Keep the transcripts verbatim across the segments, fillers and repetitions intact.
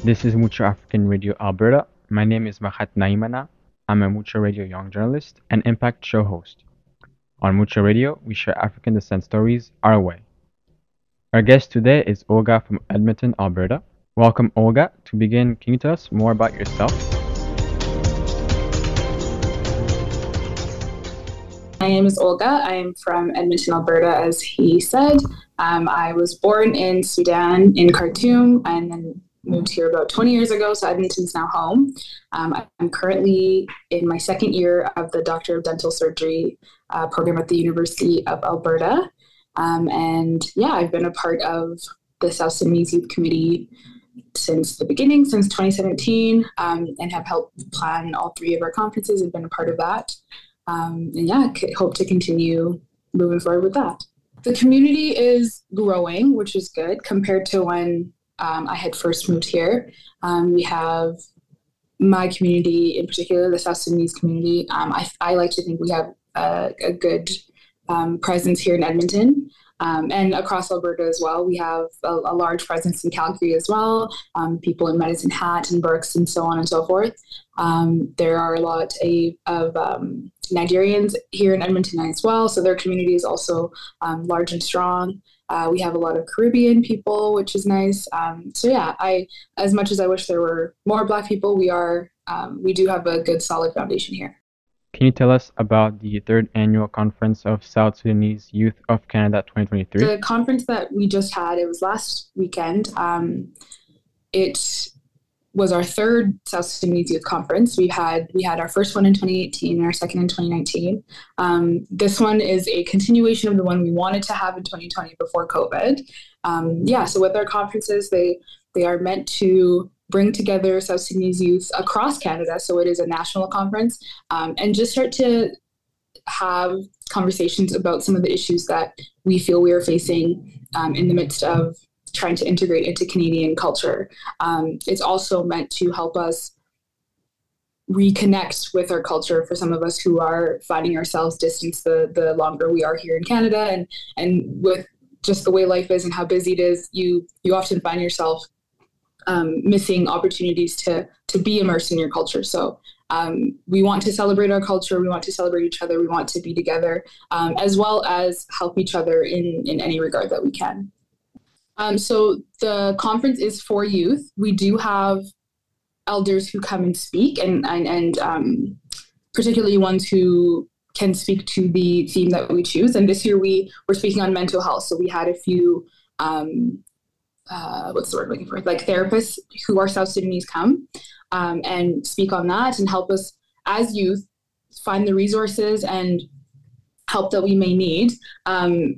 This is Mucho African Radio Alberta. My name is Mahat Naimana. I'm a Mucho Radio Young Journalist and Impact Show host. On Mucho Radio, we share African descent stories our way. Our guest today is Olga from Edmonton, Alberta. Welcome, Olga. To begin, can you tell us more about yourself? My name is Olga. I am from Edmonton, Alberta, as he said. Um, I was born in Sudan, in Khartoum, and then moved here about twenty years ago, so Edmonton's now home. Um, I'm currently in my second year of the Doctor of Dental Surgery uh, program at the University of Alberta. Um, and yeah, I've been a part of the South Sudanese Youth Committee since the beginning, since twenty seventeen, um, and have helped plan all three of our conferences and been a part of that. Um, and yeah, c- hope to continue moving forward with that. The community is growing, which is good compared to when um, I had first moved here. Um, we have my community, in particular, the South Sudanese community. Um, I, I like to think we have a, a good um, presence here in Edmonton. Um, and across Alberta as well. We have a, a large presence in Calgary as well, um, people in Medicine Hat and Berks and so on and so forth. Um, there are a lot a, of um, Nigerians here in Edmonton as well, so their community is also um, large and strong. Uh, we have a lot of Caribbean people, which is nice. Um, so yeah, I as much as I wish there were more Black people, we are um, we do have a good solid foundation here. Can you tell us about the third annual conference of South Sudanese Youth of Canada twenty twenty-three? The conference that we just had, it was last weekend. Um, it was our third South Sudanese Youth Conference. We had we had our first one in twenty eighteen and our second in twenty nineteen. Um, this one is a continuation of the one we wanted to have in twenty twenty before COVID. Um, yeah, so with our conferences, they they are meant to bring together South Sudanese youth across Canada, so it is a national conference, um, and just start to have conversations about some of the issues that we feel we are facing um, in the midst of trying to integrate into Canadian culture. Um, it's also meant to help us reconnect with our culture for some of us who are finding ourselves distance the, the longer we are here in Canada, and and with just the way life is and how busy it is, you you often find yourself Um, missing opportunities to to be immersed in your culture. So um, we want to celebrate our culture. We want to celebrate each other. We want to be together, um, as well as help each other in in any regard that we can. Um, so the conference is for youth. We do have elders who come and speak, and and, and um, particularly ones who can speak to the theme that we choose. And this year we were speaking on mental health. So we had a few um, uh, what's the word I'm looking for? Like therapists who are South Sudanese come um, and speak on that and help us as youth find the resources and help that we may need. Um,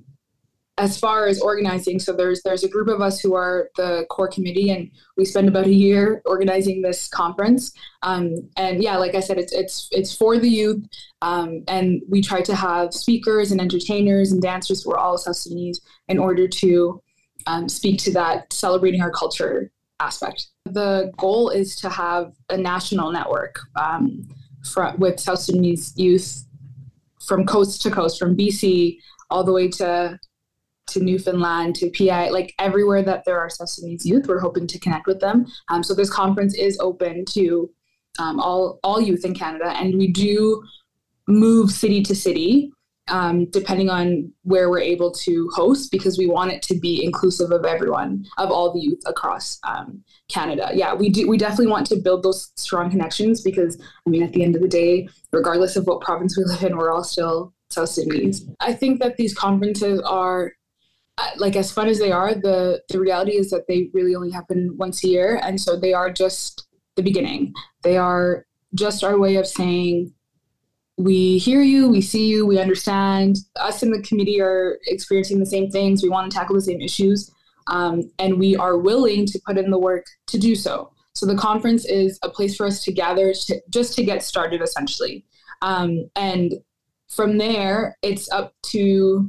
as far as organizing, so there's there's a group of us who are the core committee, and we spend about a year organizing this conference. Um, and yeah, like I said, it's it's it's for the youth, um, and we try to have speakers and entertainers and dancers who are all South Sudanese in order to um, speak to that celebrating our culture aspect. The goal is to have a national network um, for, with South Sudanese youth from coast to coast, from B C all the way to to Newfoundland, to P I, like everywhere that there are South Sudanese youth, we're hoping to connect with them. Um, so this conference is open to um, all all youth in Canada, and we do move city to city, um, depending on where we're able to host, because we want it to be inclusive of everyone, of all the youth across um, Canada. Yeah, we do. We definitely want to build those strong connections because, I mean, at the end of the day, regardless of what province we live in, we're all still South Sudanese. I think that these conferences are, like, as fun as they are, the the reality is that they really only happen once a year, and so they are just the beginning. They are just our way of saying, we hear you, we see you, we understand. Us in the committee are experiencing the same things. We want to tackle the same issues, um, and we are willing to put in the work to do so. So the conference is a place for us to gather, to, just to get started, essentially. Um, and from there, it's up to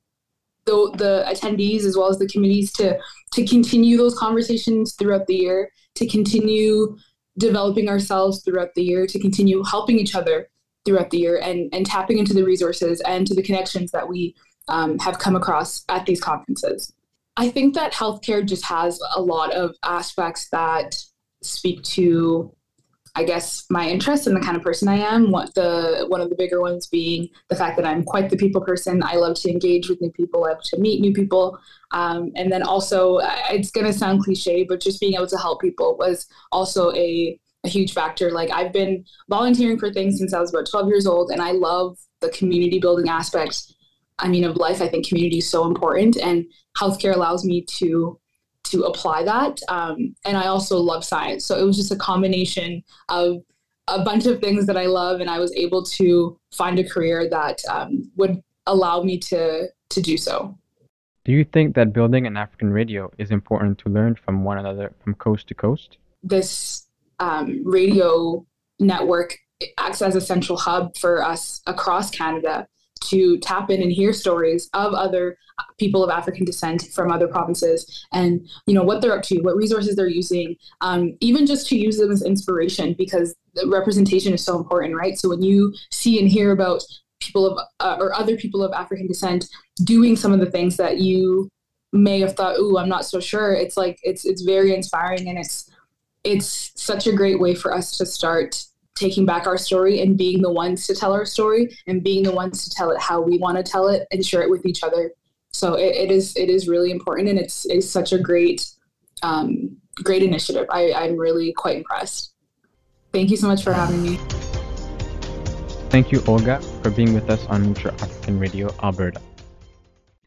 The, the attendees as well as the committees to to continue those conversations throughout the year, to continue developing ourselves throughout the year, to continue helping each other throughout the year, and, and tapping into the resources and to the connections that we um, have come across at these conferences. I think that healthcare just has a lot of aspects that speak to, I guess, my interests and the kind of person I am. What the one of the bigger ones being the fact that I'm quite the people person. I love to engage with new people. I love to meet new people. Um, and then also, it's going to sound cliche, but just being able to help people was also a, a huge factor. Like, I've been volunteering for things since I was about twelve years old, and I love the community building aspect. I mean, of life. I think community is so important, and healthcare allows me to to apply that. Um, and I also love science. So it was just a combination of a bunch of things that I love, and I was able to find a career that um, would allow me to to do so. Do you think that building an African radio is important to learn from one another from coast to coast? This um, radio network acts as a central hub for us across Canada to tap in and hear stories of other people of African descent from other provinces, and, you know, what they're up to, what resources they're using, um, even just to use them as inspiration, because the representation is so important, right? So when you see and hear about people of uh, or other people of African descent doing some of the things that you may have thought, ooh, I'm not so sure, it's like it's it's very inspiring, and it's it's such a great way for us to start taking back our story and being the ones to tell our story and being the ones to tell it how we want to tell it and share it with each other. So it, it is it is really important, and it's it's such a great um, great initiative. I, I'm really quite impressed. Thank you so much for having me. Thank you, Olga, for being with us on Mutual African Radio, Alberta.